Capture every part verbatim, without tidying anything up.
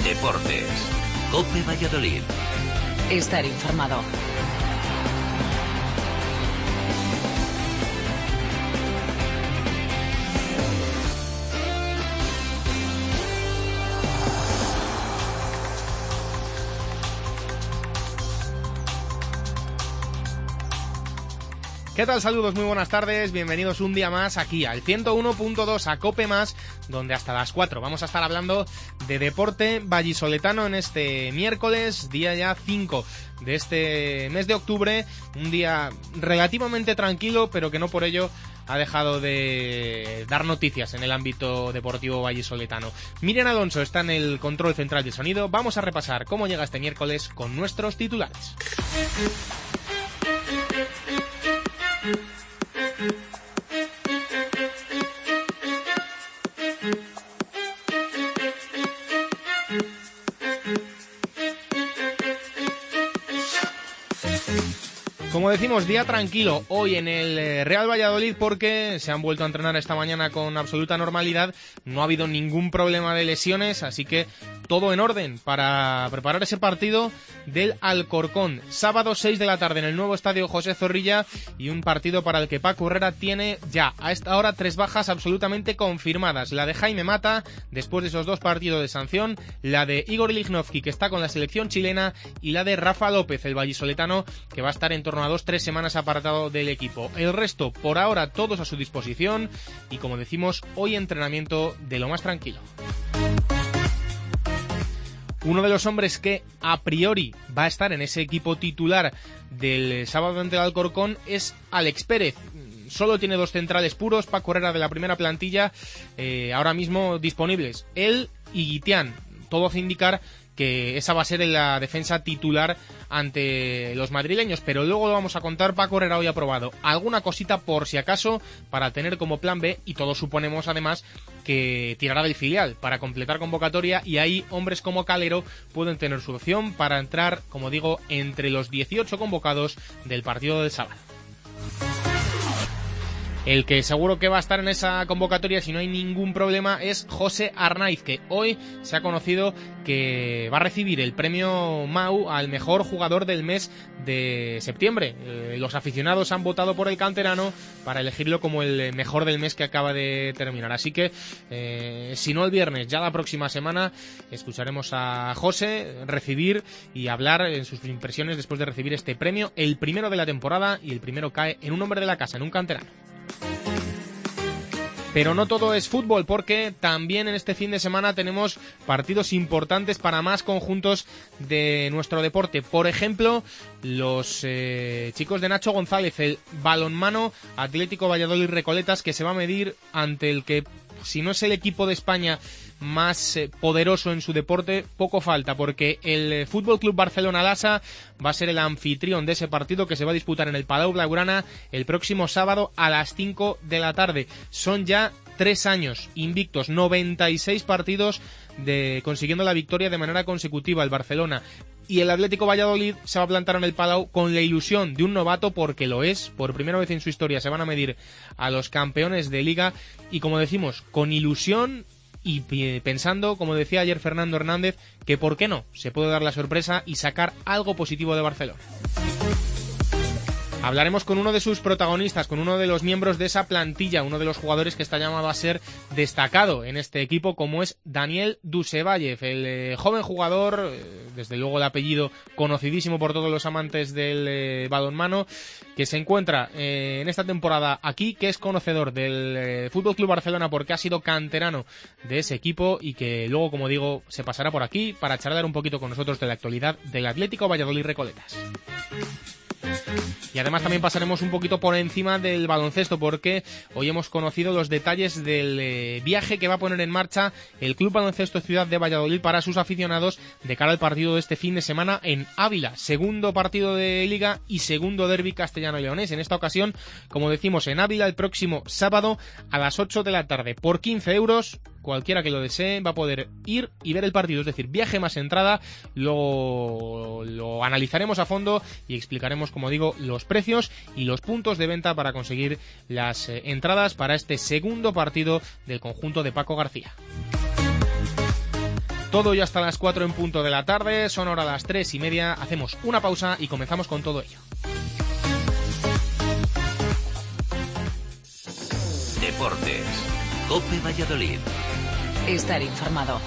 Deportes. COPE Valladolid. Estar informado. ¿Qué tal? Saludos, muy buenas tardes, bienvenidos un día más aquí al ciento uno punto dos a COPE Más, donde hasta las cuatro vamos a estar hablando de deporte vallisoletano en este miércoles, día ya cinco de este mes de octubre, un día relativamente tranquilo, pero que no por ello ha dejado de dar noticias en el ámbito deportivo vallisoletano. Miriam Alonso está en el control central de sonido, vamos a repasar cómo llega este miércoles con nuestros titulares. Como decimos, día tranquilo hoy en el Real Valladolid porque se han vuelto a entrenar esta mañana con absoluta normalidad, no ha habido ningún problema de lesiones, así que todo en orden para preparar ese partido del Alcorcón. Sábado seis de la tarde en el nuevo estadio José Zorrilla y un partido para el que Paco Herrera tiene ya a esta hora tres bajas absolutamente confirmadas. La de Jaime Mata, después de esos dos partidos de sanción, la de Igor Lichnowsky, que está con la selección chilena, y la de Rafa López, el vallisoletano, que va a estar en torno a dos, tres semanas apartado del equipo. El resto, por ahora, todos a su disposición y, como decimos, hoy entrenamiento de lo más tranquilo. Uno de los hombres que a priori va a estar en ese equipo titular del sábado ante el Alcorcón es Alex Pérez. Solo tiene dos centrales puros, Paco Herrera de la primera plantilla, eh, ahora mismo disponibles. Él y Guitián. Todo hace indicar que esa va a ser la defensa titular ante los madrileños, pero luego lo vamos a contar. Paco Herrera hoy ha probado alguna cosita por si acaso para tener como plan B, y todos suponemos además que tirará del filial para completar convocatoria, y ahí hombres como Calero pueden tener su opción para entrar, como digo, entre los dieciocho convocados del partido del sábado. El que seguro que va a estar en esa convocatoria, si no hay ningún problema, es José Arnaiz, que hoy se ha conocido que va a recibir el premio M A U al mejor jugador del mes de septiembre. Eh, los aficionados han votado por el canterano para elegirlo como el mejor del mes que acaba de terminar. Así que, eh, si no el viernes, ya la próxima semana, escucharemos a José recibir y hablar en sus impresiones después de recibir este premio, el primero de la temporada, y el primero cae en un hombre de la casa, en un canterano. Pero no todo es fútbol, porque también en este fin de semana tenemos partidos importantes para más conjuntos de nuestro deporte. Por ejemplo, los eh, chicos de Nacho González, el balonmano Atlético Valladolid Recoletas, que se va a medir ante el que, si no es el equipo de España más eh, poderoso en su deporte, poco falta, porque el eh, Fútbol Club Barcelona Lassa va a ser el anfitrión de ese partido que se va a disputar en el Palau Blaugrana el próximo sábado a las cinco de la tarde. Son ya tres años invictos, noventa y seis partidos de consiguiendo la victoria de manera consecutiva el Barcelona. Y el Atlético Valladolid se va a plantar en el Palau con la ilusión de un novato, porque lo es. Por primera vez en su historia se van a medir a los campeones de Liga, y, como decimos, con ilusión y pensando, como decía ayer Fernando Hernández, que por qué no se puede dar la sorpresa y sacar algo positivo de Barcelona. Hablaremos con uno de sus protagonistas, con uno de los miembros de esa plantilla, uno de los jugadores que está llamado a ser destacado en este equipo, como es Daniel Dusevayev, el eh, joven jugador, eh, desde luego el apellido conocidísimo por todos los amantes del eh, balonmano, que se encuentra eh, en esta temporada aquí, que es conocedor del eh, F C Barcelona porque ha sido canterano de ese equipo, y que luego, como digo, se pasará por aquí para charlar un poquito con nosotros de la actualidad del Atlético Valladolid Recoletas. Y además también pasaremos un poquito por encima del baloncesto, porque hoy hemos conocido los detalles del eh, viaje que va a poner en marcha el Club Baloncesto Ciudad de Valladolid para sus aficionados de cara al partido de este fin de semana en Ávila. Segundo partido de Liga y segundo derbi castellano-leonés. En esta ocasión, como decimos, en Ávila el próximo sábado a las ocho de la tarde. Por quince euros, cualquiera que lo desee va a poder ir y ver el partido, es decir, viaje más entrada. Lo, lo analizaremos a fondo y explicaremos, como digo, los precios y los puntos de venta para conseguir las eh, entradas para este segundo partido del conjunto de Paco García. Todo ya hasta las cuatro en punto de la tarde, son ahora las tres y media, hacemos una pausa y comenzamos con todo ello. Deportes. COPE Valladolid. Estar informado.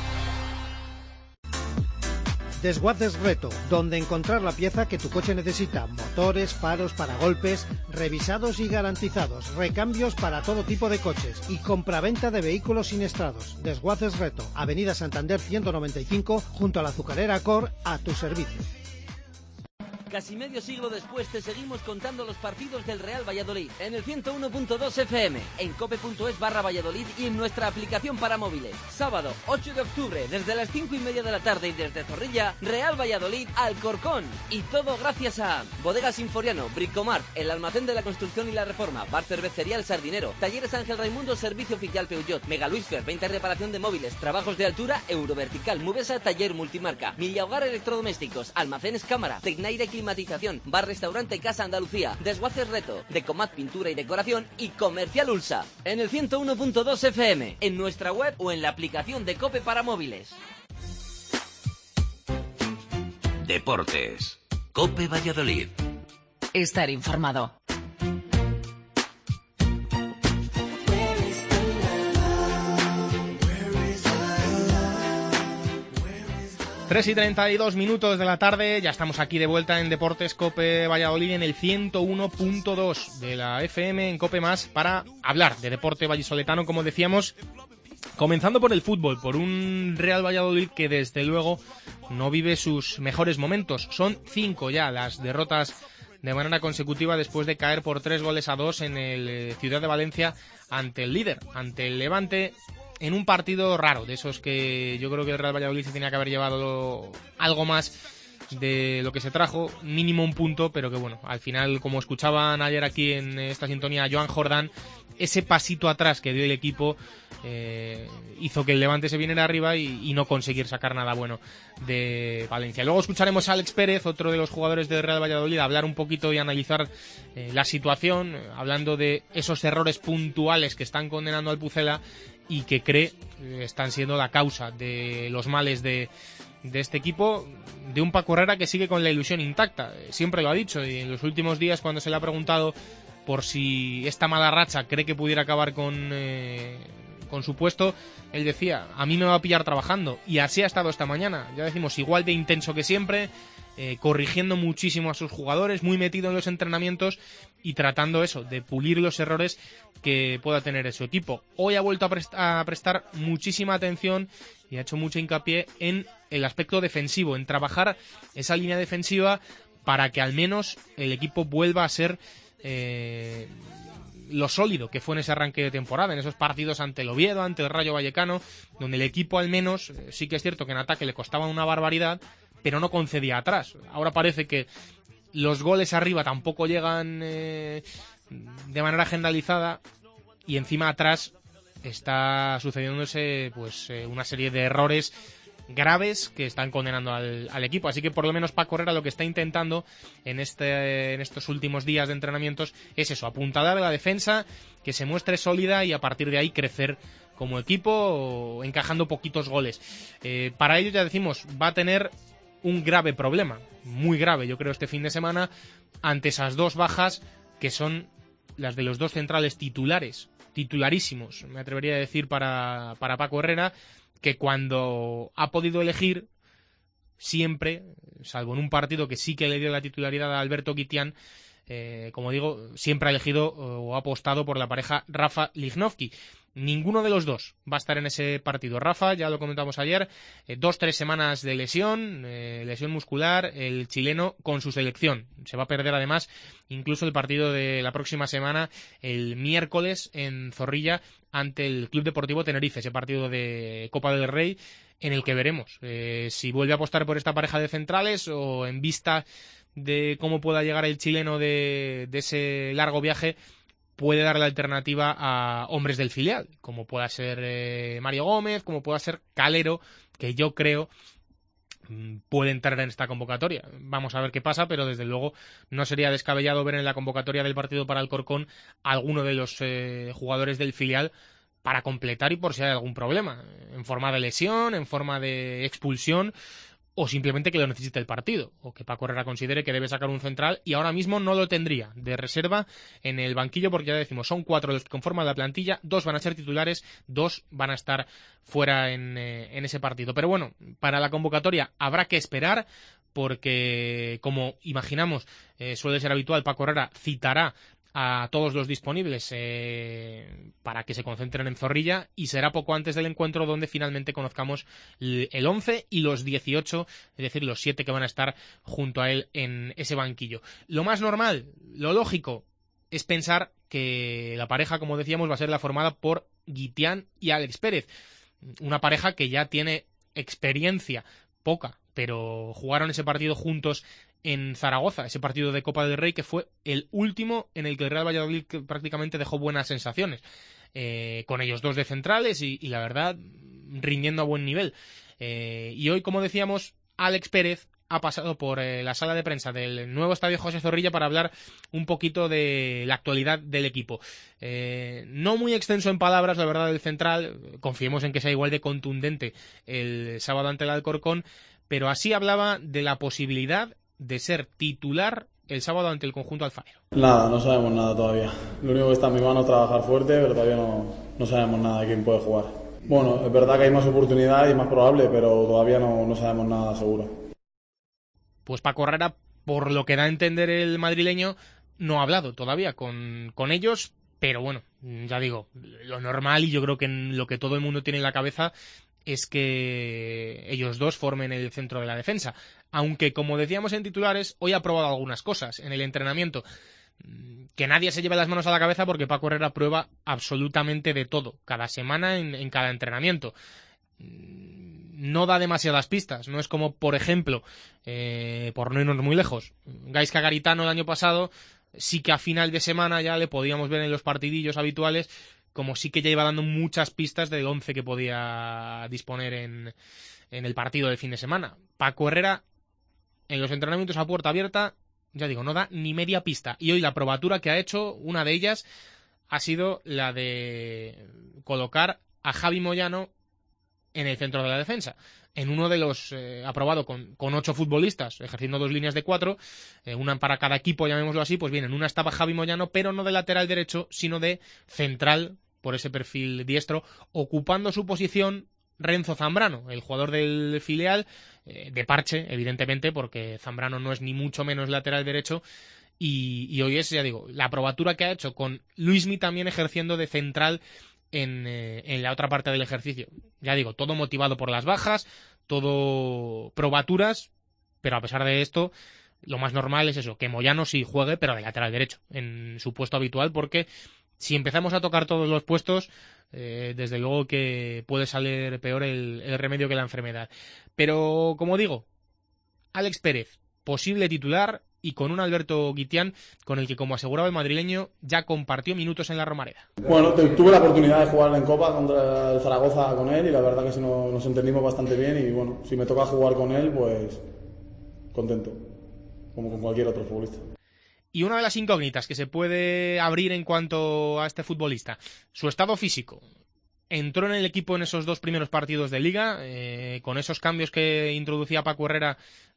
Desguaces Reto, donde encontrar la pieza que tu coche necesita. Motores, faros, paragolpes, revisados y garantizados. Recambios para todo tipo de coches. Y compraventa de vehículos siniestrados. Desguaces Reto, Avenida Santander ciento noventa y cinco, junto a la azucarera Cor, a tu servicio. Casi medio siglo después te seguimos contando los partidos del Real Valladolid en el ciento uno punto dos F M, en cope punto es barra Valladolid y en nuestra aplicación para móviles. Sábado ocho de octubre, desde las cinco y media de la tarde y desde Zorrilla, Real Valladolid Alcorcón. Y todo gracias a Bodegas Sinforiano, Bricomart, el almacén de la construcción y la reforma, Bar Cervecería El Sardinero, Talleres Ángel Raimundo, Servicio Oficial Peugeot, Mega Luisfer, venta y reparación de móviles, trabajos de altura, Eurovertical, Mubesa, Taller Multimarca, Milla Hogar Electrodomésticos, Almacenes Cámara, Tecnaire Climatización, Bar Restaurante Casa Andalucía, Desguaces Reto, Decomat Pintura y Decoración y Comercial Ulsa. En el ciento uno punto dos F M, en nuestra web o en la aplicación de COPE para móviles. Deportes. COPE Valladolid. Estar informado. tres y treinta y dos minutos de la tarde, ya estamos aquí de vuelta en Deportes COPE Valladolid en el ciento uno punto dos de la F M en COPE Más para hablar de deporte vallisoletano, como decíamos, comenzando por el fútbol, por un Real Valladolid que desde luego no vive sus mejores momentos. Son cinco ya las derrotas de manera consecutiva después de caer por tres goles a dos en el Ciudad de Valencia ante el líder, ante el Levante, en un partido raro, de esos que yo creo que el Real Valladolid se tenía que haber llevado algo más de lo que se trajo, mínimo un punto, pero que bueno, al final, como escuchaban ayer aquí en esta sintonía a Joan Jordán, ese pasito atrás que dio el equipo eh, hizo que el Levante se viniera arriba y, y no conseguir sacar nada bueno de Valencia. Luego escucharemos a Alex Pérez, otro de los jugadores del Real Valladolid, hablar un poquito y analizar eh, la situación, hablando de esos errores puntuales que están condenando al Pucela y que cree eh, están siendo la causa de los males de, de este equipo, de un Paco Herrera que sigue con la ilusión intacta. Siempre lo ha dicho, y en los últimos días, cuando se le ha preguntado por si esta mala racha cree que pudiera acabar con, eh, con su puesto, él decía, a mí me va a pillar trabajando, y así ha estado esta mañana. Ya decimos, igual de intenso que siempre, eh, corrigiendo muchísimo a sus jugadores, muy metido en los entrenamientos y tratando eso, de pulir los errores que pueda tener su equipo. Hoy ha vuelto a, prest- a prestar muchísima atención y ha hecho mucho hincapié en el aspecto defensivo, en trabajar esa línea defensiva para que al menos el equipo vuelva a ser eh, lo sólido que fue en ese arranque de temporada, en esos partidos ante el Oviedo, ante el Rayo Vallecano, donde el equipo al menos, eh, sí que es cierto que en ataque le costaba una barbaridad, pero no concedía atrás. Ahora parece que los goles arriba tampoco llegan eh, de manera generalizada, y encima atrás está sucediéndose pues eh, una serie de errores graves que están condenando al, al equipo. Así que por lo menos Paco Herrera lo que está intentando en este en estos últimos días de entrenamientos es eso, apuntalar a la defensa, que se muestre sólida y a partir de ahí crecer como equipo, encajando poquitos goles. Eh, para ello, ya decimos, va a tener un grave problema, muy grave, yo creo, este fin de semana, ante esas dos bajas que son las de los dos centrales titulares, titularísimos, me atrevería a decir, para, para Paco Herrera, que cuando ha podido elegir, siempre, salvo en un partido que sí que le dio la titularidad a Alberto Guitián, eh, como digo, siempre ha elegido o ha apostado por la pareja Rafa Lichnowsky. Ninguno de los dos va a estar en ese partido. Rafa, ya lo comentamos ayer, eh, dos, tres semanas de lesión, eh, lesión muscular, el chileno con su selección. Se va a perder además incluso el partido de la próxima semana, el miércoles en Zorrilla, ante el Club Deportivo Tenerife, ese partido de Copa del Rey, en el que veremos eh, si vuelve a apostar por esta pareja de centrales o, en vista de cómo pueda llegar el chileno de, de ese largo viaje, puede dar la alternativa a hombres del filial, como pueda ser eh, Mario Gómez, como pueda ser Calero, que yo creo puede entrar en esta convocatoria. Vamos a ver qué pasa, pero desde luego no sería descabellado ver en la convocatoria del partido para Alcorcón a alguno de los eh, jugadores del filial, para completar y por si hay algún problema, en forma de lesión, en forma de expulsión, o simplemente que lo necesite el partido, o que Paco Herrera considere que debe sacar un central y ahora mismo no lo tendría de reserva en el banquillo, porque ya decimos, son cuatro los que conforman la plantilla, dos van a ser titulares, dos van a estar fuera en, eh, en ese partido. Pero bueno, para la convocatoria habrá que esperar, porque como imaginamos eh, suele ser habitual, Paco Herrera citará a todos los disponibles eh, para que se concentren en Zorrilla, y será poco antes del encuentro donde finalmente conozcamos el once y los dieciocho, es decir, los siete que van a estar junto a él en ese banquillo. Lo más normal, lo lógico, es pensar que la pareja, como decíamos, va a ser la formada por Guitián y Alex Pérez, una pareja que ya tiene experiencia, poca, pero jugaron ese partido juntos en Zaragoza, ese partido de Copa del Rey que fue el último en el que el Real Valladolid prácticamente dejó buenas sensaciones, eh, con ellos dos de centrales y, y la verdad rindiendo a buen nivel. Eh, y hoy, como decíamos, Alex Pérez ha pasado por eh, la sala de prensa del nuevo estadio José Zorrilla para hablar un poquito de la actualidad del equipo. Eh, no muy extenso en palabras, la verdad, del central, confiemos en que sea igual de contundente el sábado ante el Alcorcón, pero así hablaba de la posibilidad de ser titular el sábado ante el conjunto alfarero. Nada, no sabemos nada todavía. Lo único que está en mi mano es trabajar fuerte, pero todavía no, no sabemos nada de quién puede jugar. Bueno, es verdad que hay más oportunidad y más probable, pero todavía no, no sabemos nada seguro. Pues Paco Herrera, por lo que da a entender el madrileño, no ha hablado todavía con, con ellos, pero bueno, ya digo, lo normal, y yo creo que en lo que todo el mundo tiene en la cabeza es que ellos dos formen el centro de la defensa. Aunque, como decíamos en titulares, hoy ha probado algunas cosas en el entrenamiento. Que nadie se lleve las manos a la cabeza, porque Paco Herrera prueba absolutamente de todo, cada semana en, en cada entrenamiento. No da demasiadas pistas, no es como, por ejemplo, eh, por no irnos muy lejos, Gaizka Garitano el año pasado, sí que a final de semana ya le podíamos ver en los partidillos habituales, como sí que ya iba dando muchas pistas del once que podía disponer en, en el partido del fin de semana. Paco Herrera, en los entrenamientos a puerta abierta, ya digo, no da ni media pista. Y hoy la probatura que ha hecho, una de ellas, ha sido la de colocar a Javi Moyano en el centro de la defensa, en uno de los eh, aprobado con, con ocho futbolistas, ejerciendo dos líneas de cuatro, eh, una para cada equipo, llamémoslo así. Pues bien, en una estaba Javi Moyano, pero no de lateral derecho, sino de central, por ese perfil diestro, ocupando su posición Renzo Zambrano, el jugador del filial, eh, de parche, evidentemente, porque Zambrano no es ni mucho menos lateral derecho. Y, y hoy es, ya digo, la probatura que ha hecho, con Luismi también ejerciendo de central En, eh, en la otra parte del ejercicio. Ya digo, todo motivado por las bajas, todo probaturas, pero a pesar de esto, lo más normal es eso, que Moyano sí juegue, pero de lateral derecho, en su puesto habitual, porque si empezamos a tocar todos los puestos, eh, desde luego que puede salir peor el, el remedio que la enfermedad. Pero, como digo, Alex Pérez, posible titular, y con un Alberto Guitián con el que, como aseguraba el madrileño, ya compartió minutos en la Romareda. Bueno, tuve la oportunidad de jugar en Copa contra el Zaragoza con él, y la verdad que sí nos, nos entendimos bastante bien, y bueno, si me toca jugar con él, pues contento, como con cualquier otro futbolista. Y una de las incógnitas que se puede abrir en cuanto a este futbolista, su estado físico. Entró en el equipo en esos dos primeros partidos de Liga, eh, con esos cambios que introducía Paco Herrera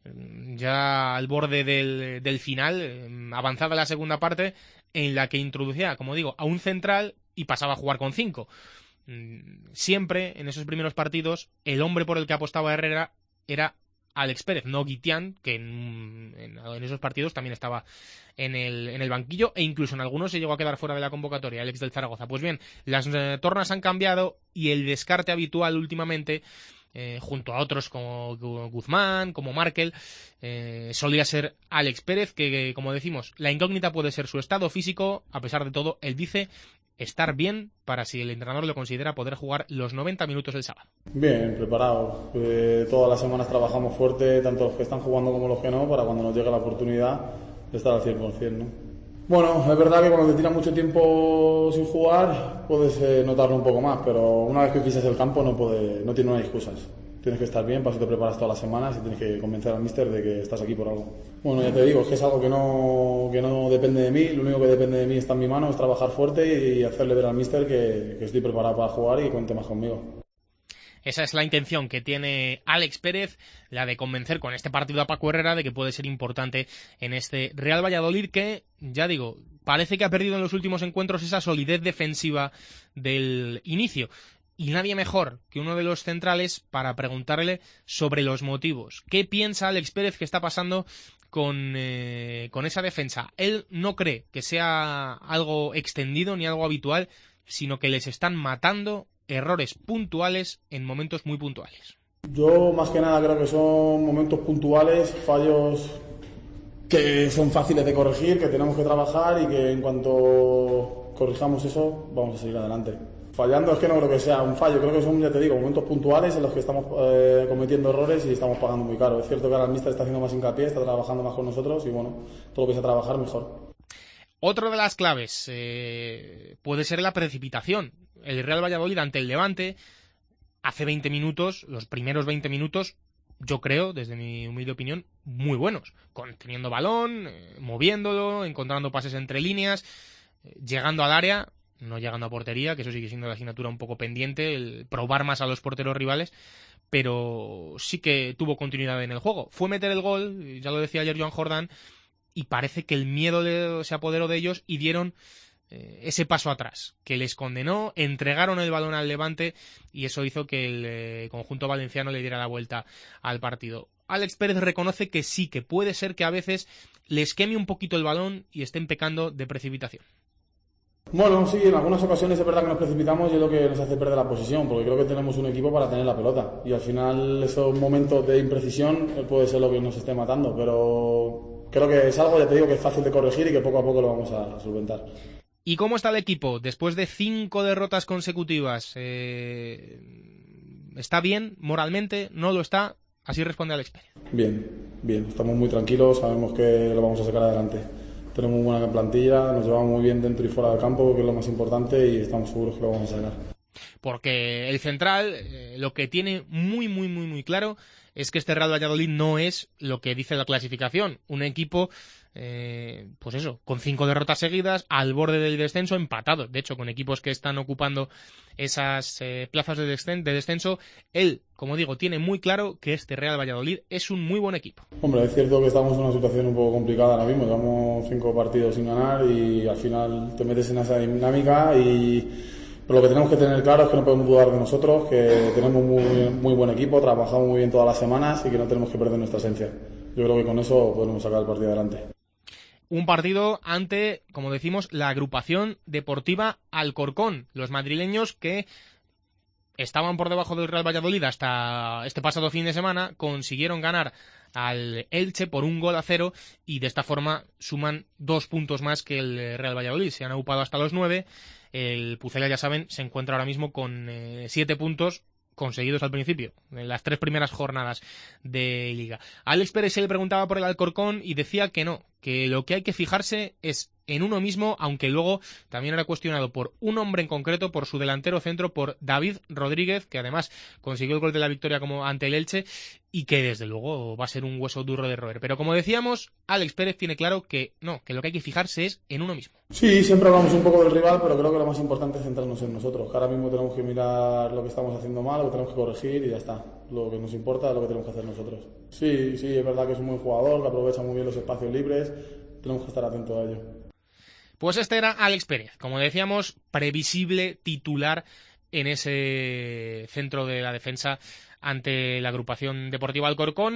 ya al borde del, del final, eh, avanzada la segunda parte, en la que introducía, como digo, a un central y pasaba a jugar con cinco. Siempre, en esos primeros partidos, el hombre por el que apostaba Herrera era Alex Pérez, no Guitián, que en, en, en esos partidos también estaba en el, en el banquillo, e incluso en algunos se llegó a quedar fuera de la convocatoria, el ex del Zaragoza. Pues bien, las eh, tornas han cambiado, y el descarte habitual últimamente, eh, junto a otros como Guzmán, como Markel, eh, solía ser Alex Pérez, que, que como decimos, la incógnita puede ser su estado físico. A pesar de todo, él dice estar bien para, si el entrenador lo considera, poder jugar los noventa minutos del sábado. Bien, preparado. Eh, todas las semanas trabajamos fuerte, tanto los que están jugando como los que no, para cuando nos llegue la oportunidad de estar al cien por ciento, ¿no? Bueno, es verdad que cuando te tiras mucho tiempo sin jugar puedes eh, notarlo un poco más, pero una vez que pisas el campo no, puede, no tiene unas excusas. tienes que estar bien, para eso te preparas todas las semanas y tienes que convencer al míster de que estás aquí por algo. Bueno, ya te digo, es que es algo que no, que no depende de mí, lo único que depende de mí está en mi mano, es trabajar fuerte y hacerle ver al míster que, que estoy preparado para jugar y que cuente más conmigo. Esa es la intención que tiene Alex Pérez, la de convencer con este partido a Paco Herrera de que puede ser importante en este Real Valladolid que, ya digo, parece que ha perdido en los últimos encuentros esa solidez defensiva del inicio. Y nadie mejor que uno de los centrales para preguntarle sobre los motivos. ¿Qué piensa Alex Pérez que está pasando con, eh, con esa defensa? Él no cree que sea algo extendido ni algo habitual, sino que les están matando errores puntuales en momentos muy puntuales. Yo más que nada creo que son momentos puntuales, fallos que son fáciles de corregir, que tenemos que trabajar y que en cuanto corrijamos eso vamos a seguir adelante. Fallando es que no creo que sea un fallo, creo que son, ya te digo, momentos puntuales en los que estamos eh, cometiendo errores y estamos pagando muy caro. Es cierto que ahora el míster está haciendo más hincapié, está trabajando más con nosotros y bueno, todo lo que sea trabajar mejor. Otra de las claves eh, puede ser la precipitación. El Real Valladolid ante el Levante hace veinte minutos, los primeros veinte minutos, yo creo, desde mi humilde opinión, muy buenos. Con, teniendo balón, eh, moviéndolo, encontrando pases entre líneas, eh, llegando al área, no llegando a portería, que eso sigue siendo la asignatura un poco pendiente, el probar más a los porteros rivales, pero sí que tuvo continuidad en el juego. Fue meter el gol, ya lo decía ayer Joan Jordán, y parece que el miedo de, se apoderó de ellos y dieron eh, ese paso atrás, que les condenó, entregaron el balón al Levante y eso hizo que el eh, conjunto valenciano le diera la vuelta al partido. Alex Pérez reconoce que sí, que puede ser que a veces les queme un poquito el balón y estén pecando de precipitación. Bueno, sí, en algunas ocasiones es verdad que nos precipitamos y es lo que nos hace perder la posición, porque creo que tenemos un equipo para tener la pelota y al final esos momentos de imprecisión puede ser lo que nos esté matando, pero creo que es algo, ya te digo, que es fácil de corregir y que poco a poco lo vamos a solventar. ¿Y cómo está el equipo después de cinco derrotas consecutivas? Eh, ¿Está bien moralmente? ¿No lo está? Así responde Alex Pérez. Bien, bien, estamos muy tranquilos, sabemos que lo vamos a sacar adelante. Tenemos muy buena plantilla, nos llevamos muy bien dentro y fuera del campo, que es lo más importante, y estamos seguros que lo vamos a sacar. Porque el central, eh, lo que tiene muy, muy, muy, muy claro es que este Real Valladolid no es lo que dice la clasificación. Un equipo, eh, pues eso, con cinco derrotas seguidas, al borde del descenso, empatados. De hecho, con equipos que están ocupando esas eh, plazas de, descen- de descenso, él, como digo, tiene muy claro que este Real Valladolid es un muy buen equipo. Hombre, es cierto que estamos en una situación un poco complicada ahora mismo. Llevamos cinco partidos sin ganar y al final te metes en esa dinámica y... Pero lo que tenemos que tener claro es que no podemos dudar de nosotros, que tenemos muy, muy buen equipo, trabajamos muy bien todas las semanas y que no tenemos que perder nuestra esencia. Yo creo que con eso podemos sacar el partido adelante. Un partido ante, como decimos, la agrupación deportiva Alcorcón. Los madrileños que estaban por debajo del Real Valladolid hasta este pasado fin de semana consiguieron ganar al Elche por un gol a cero y de esta forma suman dos puntos más que el Real Valladolid. Se han agrupado hasta los nueve. El Pucela, ya saben, se encuentra ahora mismo con eh, siete puntos conseguidos al principio, en las tres primeras jornadas de Liga. A Alex Pérez se le preguntaba por el Alcorcón y decía que no, que lo que hay que fijarse es en uno mismo, aunque luego también era cuestionado por un hombre en concreto, por su delantero centro, por David Rodríguez, que además consiguió el gol de la victoria como ante el Elche y que desde luego va a ser un hueso duro de roer. Pero como decíamos, Alex Pérez tiene claro que no, que lo que hay que fijarse es en uno mismo. Sí, siempre hablamos un poco del rival, pero creo que lo más importante es centrarnos en nosotros, que ahora mismo tenemos que mirar lo que estamos haciendo mal, lo que tenemos que corregir y ya está. Lo que nos importa es lo que tenemos que hacer nosotros. Sí, sí, es verdad que es un buen jugador, que aprovecha muy bien los espacios libres, tenemos que estar atentos a ello. Pues este era Alex Pérez, como decíamos, previsible titular en ese centro de la defensa ante la agrupación deportiva Alcorcón.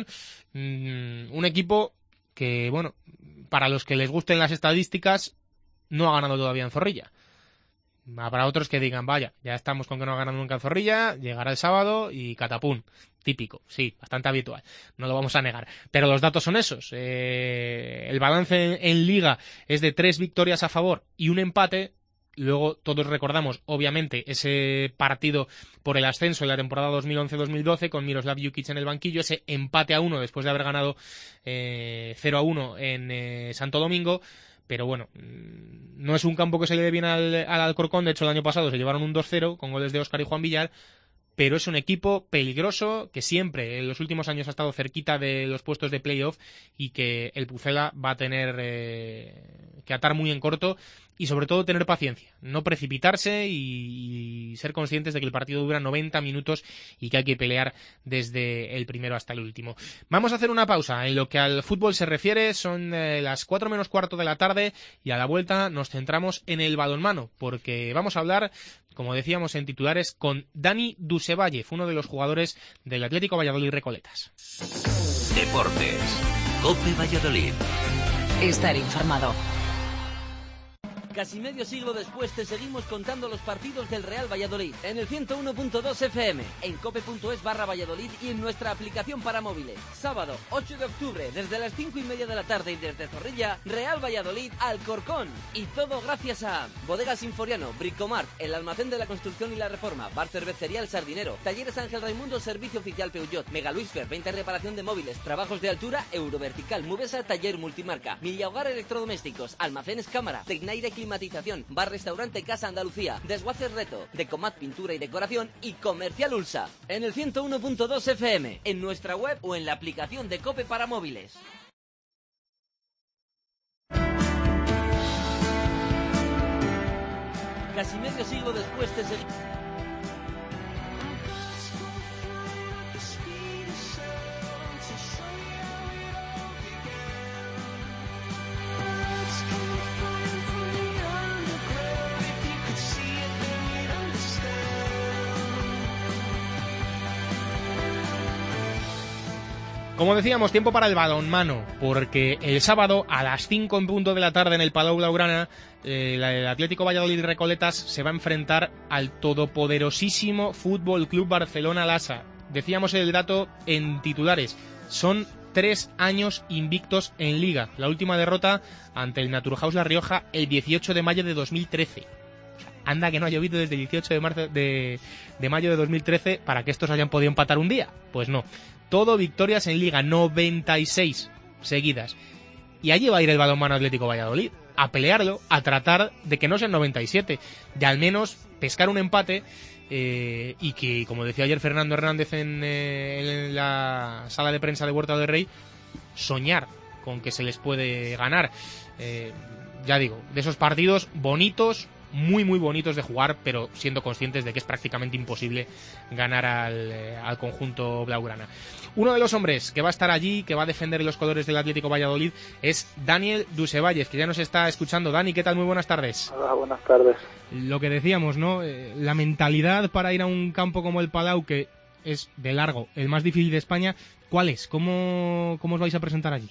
Mm, un equipo que, bueno, para los que les gusten las estadísticas, no ha ganado todavía en Zorrilla. Habrá otros que digan, vaya, ya estamos con que no ha ganado nunca en Zorrilla, llegará el sábado y catapum. Típico, sí, bastante habitual, no lo vamos a negar. Pero los datos son esos. Eh, el balance en, en Liga es de tres victorias a favor y un empate. Luego todos recordamos, obviamente, ese partido por el ascenso en la temporada dos mil once dos mil doce con Miroslav Jukic en el banquillo, ese empate a uno después de haber ganado eh, cero a uno en eh, Santo Domingo. Pero bueno, no es un campo que se le dé bien al, al Alcorcón. De hecho, el año pasado se llevaron un dos cero con goles de Óscar y Juan Villar. pero es un equipo peligroso que siempre en los últimos años ha estado cerquita de los puestos de playoff y que el Pucela va a tener eh, que atar muy en corto y sobre todo tener paciencia, no precipitarse y, y ser conscientes de que el partido dura noventa minutos y que hay que pelear desde el primero hasta el último. Vamos a hacer una pausa. En lo que al fútbol se refiere son eh, las cuatro menos cuarto de la tarde y a la vuelta nos centramos en el balonmano porque vamos a hablar, como decíamos en titulares, con Dani Dusevalle, uno de los jugadores del Atlético Valladolid Recoletas. Deportes. COPE Valladolid. Estar informado. Casi medio siglo después te seguimos contando los partidos del Real Valladolid en el ciento uno punto dos F M, en cope.es barra Valladolid y en nuestra aplicación para móviles. Sábado ocho de octubre, desde las cinco y media de la tarde y desde Zorrilla, Real Valladolid Alcorcón. Y todo gracias a Bodegas Sinforiano, Bricomart, el almacén de la construcción y la reforma, Bar Cervecería El Sardinero, Talleres Ángel Raimundo, Servicio Oficial Peugeot, Mega Luisfer, venta y reparación de móviles, trabajos de altura, Eurovertical, Mubesa, Taller Multimarca, Milia Hogar Electrodomésticos, Almacenes Cámara, Tecnaire Climatización, Bar Restaurante Casa Andalucía, Desguaces Reto, Decomat Pintura y Decoración y Comercial Ulsa. En el ciento uno punto dos F M, en nuestra web o en la aplicación de COPE para móviles. Casi medio siglo después te seguimos. Como decíamos, tiempo para el balonmano, porque el sábado a las cinco en punto de la tarde en el Palau Blaugrana, eh, el Atlético Valladolid Recoletas se va a enfrentar al todopoderosísimo Fútbol Club Barcelona Lassa. Decíamos el dato en titulares, son tres años invictos en Liga. La última derrota ante el Naturhaus La Rioja el dieciocho de mayo de dos mil trece. Anda que no ha llovido desde el dieciocho de, marzo de, de mayo de dos mil trece para que estos hayan podido empatar un día. Pues no. Todo victorias en Liga, noventa y seis seguidas. Y allí va a ir el balonmano Atlético Valladolid, a pelearlo, a tratar de que no sean noventa y siete, de al menos pescar un empate eh, y que, como decía ayer Fernando Hernández en, eh, en la sala de prensa de Huerta del Rey, soñar con que se les puede ganar. Eh, ya digo, de esos partidos bonitos, muy muy bonitos de jugar, pero siendo conscientes de que es prácticamente imposible ganar al, eh, al conjunto blaugrana. Uno de los hombres que va a estar allí, que va a defender los colores del Atlético Valladolid, es Daniel Dusevalle, que ya nos está escuchando. Dani, ¿qué tal? Muy buenas tardes. Hola, buenas tardes. Lo que decíamos, ¿no? Eh, la mentalidad para ir a un campo como el Palau, que es de largo el más difícil de España, ¿cuál es? ¿Cómo, cómo os vais a presentar allí?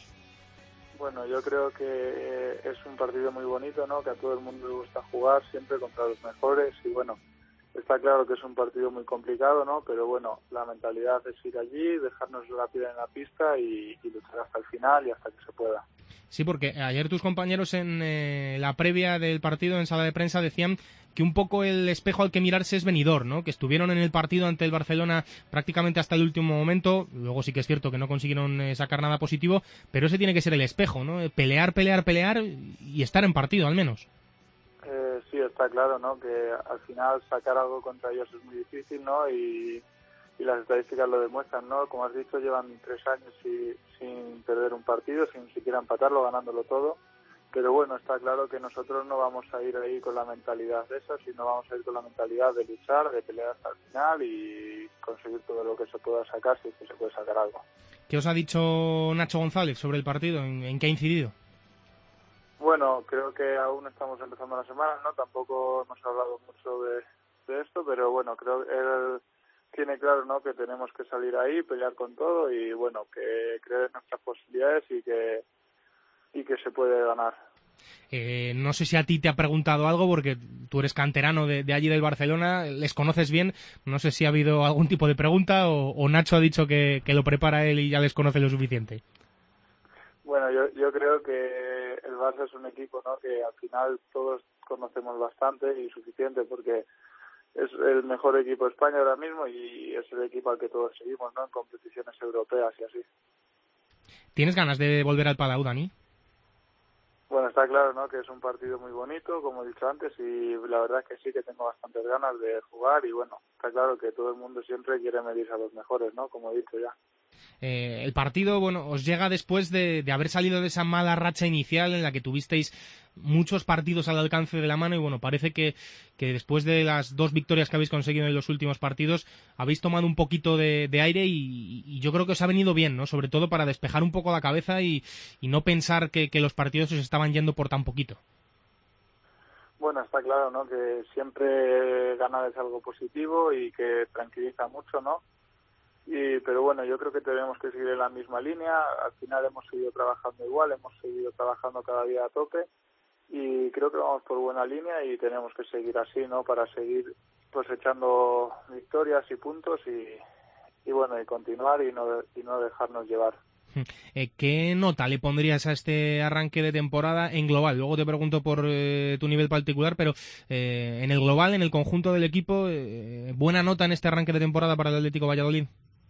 Bueno, yo creo que es un partido muy bonito, ¿no? Que a todo el mundo le gusta jugar siempre contra los mejores y bueno, está claro que es un partido muy complicado, ¿no? Pero bueno, la mentalidad es ir allí, dejarnos la piedra en la pista y, y luchar hasta el final y hasta que se pueda. Sí, porque ayer tus compañeros en eh, la previa del partido en sala de prensa decían que un poco el espejo al que mirarse es Benidorm, ¿no? Que estuvieron en el partido ante el Barcelona prácticamente hasta el último momento, luego sí que es cierto que no consiguieron eh, sacar nada positivo, pero ese tiene que ser el espejo, ¿no? Pelear, pelear, pelear y estar en partido al menos. Eh, sí, está claro, ¿no? Que al final sacar algo contra ellos es muy difícil, ¿no? Y, y las estadísticas lo demuestran, ¿no? Como has dicho, llevan tres años y, sin perder un partido, sin siquiera empatarlo, ganándolo todo. Pero bueno, está claro que nosotros no vamos a ir ahí con la mentalidad de esa, sino vamos a ir con la mentalidad de luchar, de pelear hasta el final y conseguir todo lo que se pueda sacar, si es que se puede sacar algo. ¿Qué os ha dicho Nacho González sobre el partido? ¿En, en qué ha incidido? Bueno, creo que aún estamos empezando la semana, ¿no? Tampoco hemos hablado mucho de, de esto, pero bueno, creo que él tiene claro, ¿no? Que tenemos que salir ahí, pelear con todo y bueno, que creer en nuestras posibilidades y que y que se puede ganar. Eh, no sé si a ti te ha preguntado algo, porque tú eres canterano de, de allí del Barcelona, les conoces bien, no sé si ha habido algún tipo de pregunta o, o Nacho ha dicho que, que lo prepara él y ya les conoce lo suficiente. Bueno, yo, yo creo que el Barça es un equipo, ¿no? Que al final todos conocemos bastante y suficiente porque es el mejor equipo de España ahora mismo y es el equipo al que todos seguimos, ¿no? En competiciones europeas y así. ¿Tienes ganas de volver al Palau, Dani? Bueno, está claro, ¿no?, que es un partido muy bonito, como he dicho antes, y la verdad es que sí que tengo bastantes ganas de jugar y bueno, está claro que todo el mundo siempre quiere medirse a los mejores, ¿no?, como he dicho ya. Eh, el partido, bueno, os llega después de, de haber salido de esa mala racha inicial en la que tuvisteis muchos partidos al alcance de la mano y bueno, parece que, que después de las dos victorias que habéis conseguido en los últimos partidos habéis tomado un poquito de, de aire y, y yo creo que os ha venido bien, ¿no? Sobre todo para despejar un poco la cabeza y, y no pensar que, que los partidos os estaban yendo por tan poquito. Bueno, está claro, ¿no?, que siempre ganar es algo positivo y que tranquiliza mucho, ¿no? Y, pero bueno, yo creo que tenemos que seguir en la misma línea. Al final hemos seguido trabajando igual, hemos seguido trabajando cada día a tope y creo que vamos por buena línea y tenemos que seguir así, ¿no?, para seguir cosechando victorias y puntos y, y bueno, y continuar y no, y no dejarnos llevar. Eh, ¿Qué nota le pondrías a este arranque de temporada en global? Luego te pregunto por eh, tu nivel particular, pero eh, en el global, en el conjunto del equipo, eh, ¿buena nota en este arranque de temporada para el Atlético Valladolid?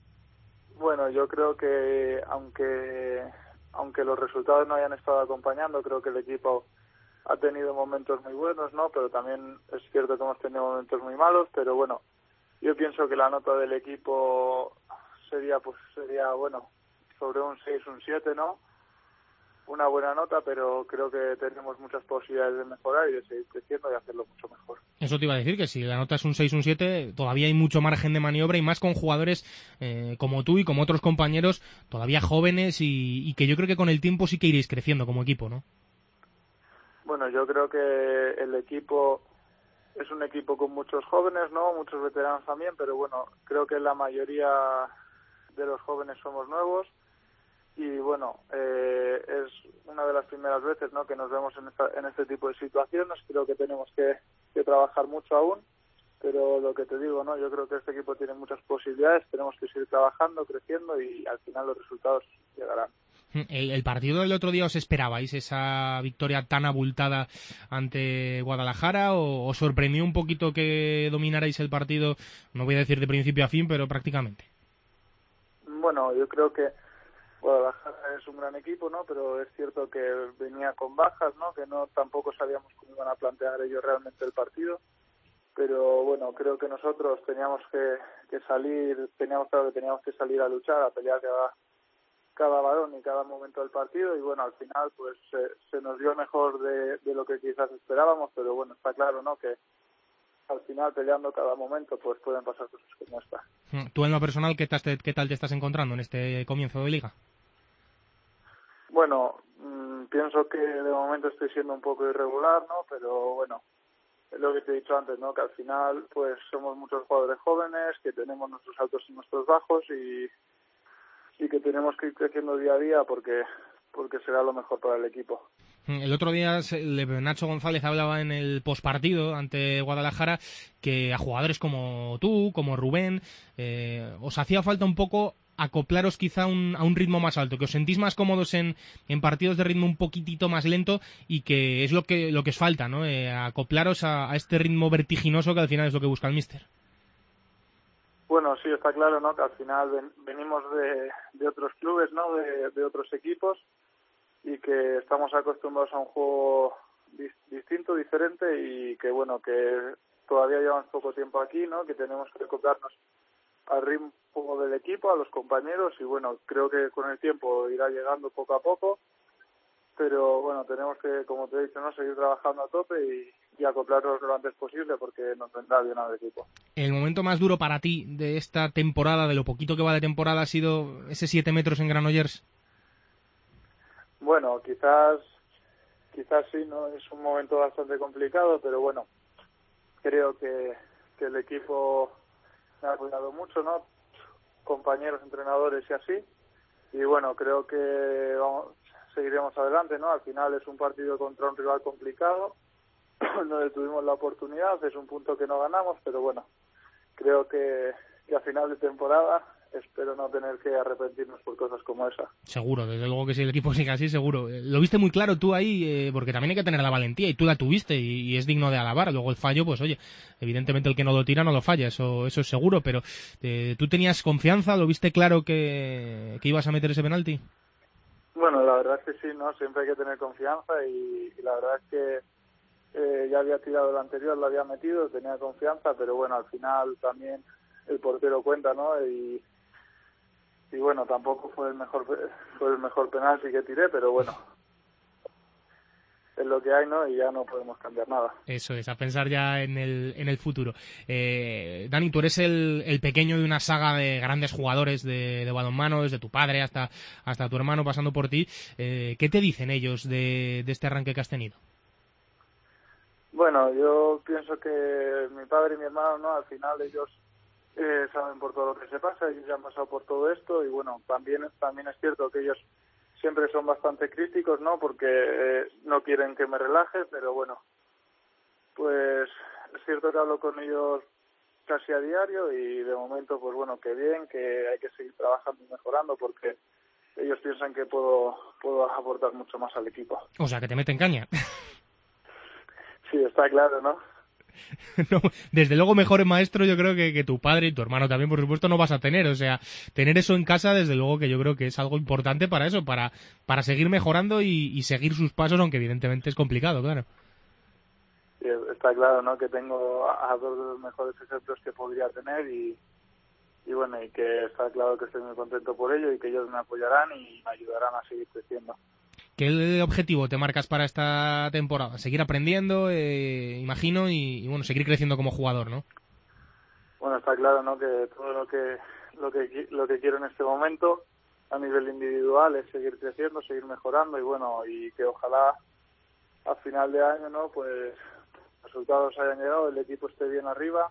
Bueno, yo creo que aunque aunque los resultados no hayan estado acompañando, creo que el equipo ha tenido momentos muy buenos, ¿no? Pero también es cierto que hemos tenido momentos muy malos, pero bueno, yo pienso que la nota del equipo sería, pues sería, bueno, sobre un seis, un siete, ¿no? Una buena nota, pero creo que tenemos muchas posibilidades de mejorar y de seguir creciendo y hacerlo mucho mejor. Eso te iba a decir, que si la nota es un seis, un siete, todavía hay mucho margen de maniobra y más con jugadores eh, como tú y como otros compañeros todavía jóvenes y, y que yo creo que con el tiempo sí que iréis creciendo como equipo, ¿no? Bueno, yo creo que el equipo es un equipo con muchos jóvenes, ¿no? Muchos veteranos también, pero bueno, creo que la mayoría de los jóvenes somos nuevos. Y bueno, eh, es una de las primeras veces, ¿no?, que nos vemos en, esta, en este tipo de situaciones. Creo que tenemos que, que trabajar mucho aún, pero lo que te digo, ¿no?, yo creo que este equipo tiene muchas posibilidades, tenemos que seguir trabajando, creciendo y al final los resultados llegarán. El, el partido del otro día, ¿os esperabais esa victoria tan abultada ante Guadalajara o os sorprendió un poquito que dominarais el partido, no voy a decir de principio a fin, pero prácticamente? Bueno, yo creo que Guadalajara es un gran equipo, ¿no? Pero es cierto que venía con bajas, ¿no? Que no tampoco sabíamos cómo iban a plantear ellos realmente el partido. Pero bueno, creo que nosotros teníamos que, que salir, teníamos claro que teníamos que salir a luchar, a pelear cada, cada balón y cada momento del partido. Y bueno, al final pues se, se nos dio mejor de, de lo que quizás esperábamos, pero bueno, está claro, ¿no?, que al final peleando cada momento pues pueden pasar cosas como esta. ¿Tú en lo personal qué tal te, qué tal te estás encontrando en este comienzo de liga? Bueno, mmm, pienso que de momento estoy siendo un poco irregular, ¿no? Pero bueno, es lo que te he dicho antes, ¿no? Que al final pues somos muchos jugadores jóvenes, que tenemos nuestros altos y nuestros bajos y, y que tenemos que ir creciendo día a día porque porque será lo mejor para el equipo. El otro día Nacho González hablaba en el postpartido ante Guadalajara que a jugadores como tú, como Rubén, eh, os hacía falta un poco acoplaros quizá un, a un ritmo más alto, que os sentís más cómodos en, en partidos de ritmo un poquitito más lento y que es lo que lo que os falta, ¿no? Eh, acoplaros a, a este ritmo vertiginoso que al final es lo que busca el míster. Bueno, sí, está claro, ¿no?, que al final ven, venimos de, de otros clubes, ¿no?, de, de otros equipos y que estamos acostumbrados a un juego dis, distinto, diferente y que, bueno, que todavía llevamos poco tiempo aquí, ¿no?, que tenemos que acoplarnos al ritmo del equipo, a los compañeros y, bueno, creo que con el tiempo irá llegando poco a poco, pero, bueno, tenemos que, como te he dicho, ¿no?, seguir trabajando a tope y, y acoplarnos lo antes posible porque nos vendrá bien al equipo. El momento más duro para ti de esta temporada, de lo poquito que va de temporada, ha sido ese siete metros en Granollers. Bueno, quizás quizás sí, no es un momento bastante complicado, pero bueno, creo que, que el equipo me ha apoyado mucho, ¿no? Compañeros, entrenadores y así. Y bueno, creo que vamos, seguiremos adelante, ¿no? Al final es un partido contra un rival complicado, donde tuvimos la oportunidad, es un punto que no ganamos, pero bueno, creo que, que a final de temporada espero no tener que arrepentirnos por cosas como esa. Seguro, desde luego que si el equipo sigue así, seguro. Lo viste muy claro tú ahí, eh, porque también hay que tener la valentía, y tú la tuviste, y, y es digno de alabar. Luego el fallo, pues oye, evidentemente el que no lo tira no lo falla, eso eso es seguro, pero eh, ¿tú tenías confianza? ¿Lo viste claro que, que ibas a meter ese penalti? Bueno, la verdad es que sí, ¿no? Siempre hay que tener confianza y, y la verdad es que eh, ya había tirado el anterior, lo había metido, tenía confianza, pero bueno, al final también el portero cuenta, ¿no? Y, y bueno, tampoco fue el mejor fue el mejor penalti que tiré, pero bueno, es lo que hay, ¿no? Y ya no podemos cambiar nada. Eso es, a pensar ya en el, en el futuro. Eh, Dani, tú eres el, el pequeño de una saga de grandes jugadores de, de balonmano, desde tu padre hasta, hasta tu hermano, pasando por ti. Eh, ¿Qué te dicen ellos de, de este arranque que has tenido? Bueno, yo pienso que mi padre y mi hermano, ¿no? Al final ellos eh, saben por todo lo que se pasa, ellos ya han pasado por todo esto y bueno, también, también es cierto que ellos siempre son bastante críticos, ¿no? Porque eh, no quieren que me relaje, pero bueno, pues es cierto que hablo con ellos casi a diario y de momento, pues bueno, que bien, que hay que seguir trabajando y mejorando porque ellos piensan que puedo puedo aportar mucho más al equipo. O sea, que te meten caña. Sí, está claro, ¿no? No, desde luego mejor maestro yo creo que, que tu padre y tu hermano también, por supuesto, no vas a tener. O sea, tener eso en casa, desde luego que yo creo que es algo importante para eso, para, para seguir mejorando y, y seguir sus pasos, aunque evidentemente es complicado, claro. Sí, está claro, ¿no? Que tengo a, a dos de los mejores ejemplos que podría tener y, y bueno, y que está claro que estoy muy contento por ello y que ellos me apoyarán y me ayudarán a seguir creciendo. ¿Qué objetivo te marcas para esta temporada? Seguir aprendiendo, eh, imagino, y, y bueno, seguir creciendo como jugador, ¿no? Bueno, está claro, ¿no? Que todo lo que lo que lo que quiero en este momento a nivel individual es seguir creciendo, seguir mejorando y bueno, y que ojalá a final de año, ¿no? Pues los resultados hayan llegado, el equipo esté bien arriba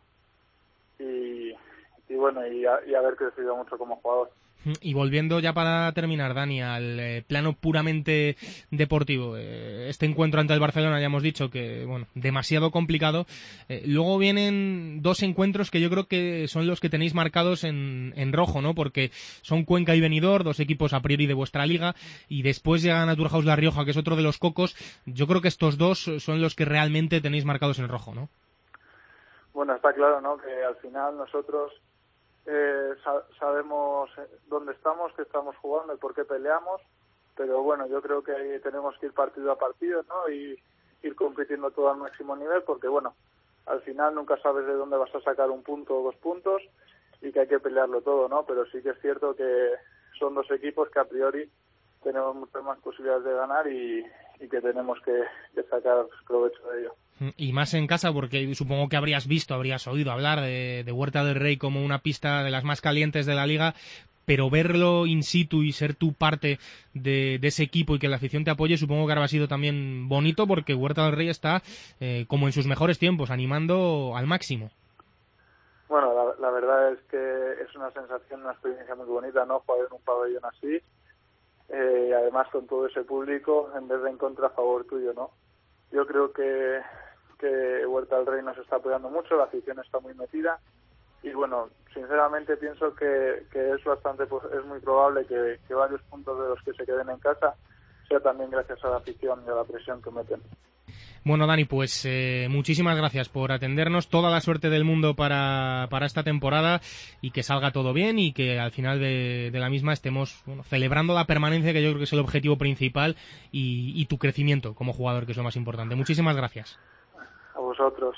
y, y bueno, y, a, y haber crecido mucho como jugador. Y volviendo ya para terminar, Dani, al eh, plano puramente deportivo, eh, este encuentro ante el Barcelona ya hemos dicho que, bueno, demasiado complicado. Eh, luego vienen dos encuentros que yo creo que son los que tenéis marcados en, en rojo, ¿no? Porque son Cuenca y Benidorm, dos equipos a priori de vuestra liga, y después llegan a Turhaus La Rioja, que es otro de los cocos. Yo creo que estos dos son los que realmente tenéis marcados en rojo, ¿no? Bueno, está claro, ¿no? Que al final nosotros Eh, sa- sabemos dónde estamos, qué estamos jugando y por qué peleamos, pero bueno, yo creo que ahí tenemos que ir partido a partido, ¿no? Y ir compitiendo todo al máximo nivel, porque bueno, al final nunca sabes de dónde vas a sacar un punto o dos puntos y que hay que pelearlo todo, ¿no? Pero sí que es cierto que son dos equipos que a priori tenemos muchas más posibilidades de ganar y, y que tenemos que, que sacar provecho de ello. Y más en casa, porque supongo que habrías visto, habrías oído hablar de, de Huerta del Rey como una pista de las más calientes de la liga, pero verlo in situ y ser tú parte de, de ese equipo y que la afición te apoye, supongo que ahora ha sido también bonito, porque Huerta del Rey está eh, como en sus mejores tiempos, animando al máximo. Bueno, la, la verdad es que es una sensación, una experiencia muy bonita, ¿no? Jugar en un pabellón así, eh, y además con todo ese público, en vez de en contra, a favor tuyo, ¿no? Yo creo que, que Huerta del Rey nos está apoyando mucho, la afición está muy metida y bueno, sinceramente pienso que, que es bastante, es muy probable que, que varios puntos de los que se queden en casa sea también gracias a la afición y a la presión que meten. Bueno, Dani, pues eh, muchísimas gracias por atendernos, toda la suerte del mundo para, para esta temporada y que salga todo bien y que al final de, de la misma estemos bueno, celebrando la permanencia, que yo creo que es el objetivo principal, y, y tu crecimiento como jugador, que es lo más importante. Muchísimas gracias. A vosotros.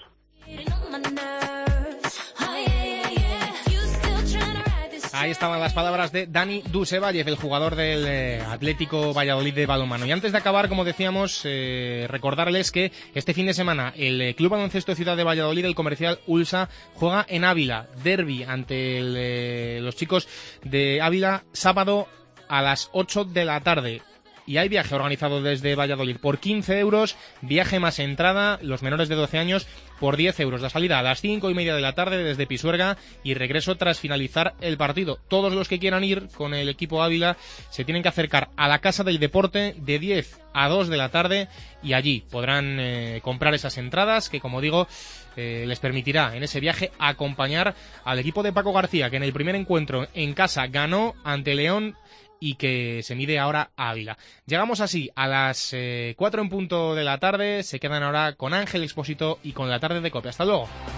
Ahí estaban las palabras de Dani Dusevalle, el jugador del eh, Atlético Valladolid de balonmano. Y antes de acabar, como decíamos, eh, recordarles que este fin de semana el eh, Club Baloncesto Ciudad de Valladolid, el Comercial Ulsa, juega en Ávila, derbi ante el, eh, los chicos de Ávila, sábado a las ocho de la tarde. Y hay viaje organizado desde Valladolid por quince euros, viaje más entrada, los menores de doce años por diez euros. La salida a las cinco y media de la tarde desde Pisuerga y regreso tras finalizar el partido. Todos los que quieran ir con el equipo Ávila se tienen que acercar a la Casa del Deporte de diez a dos de la tarde y allí podrán eh, comprar esas entradas que, como digo, eh, les permitirá en ese viaje acompañar al equipo de Paco García, que en el primer encuentro en casa ganó ante León y que se mide ahora a Ávila. Llegamos así a las eh, cuatro en punto de la tarde. Se quedan ahora con Ángel Expósito y con la tarde de COPE. Hasta luego.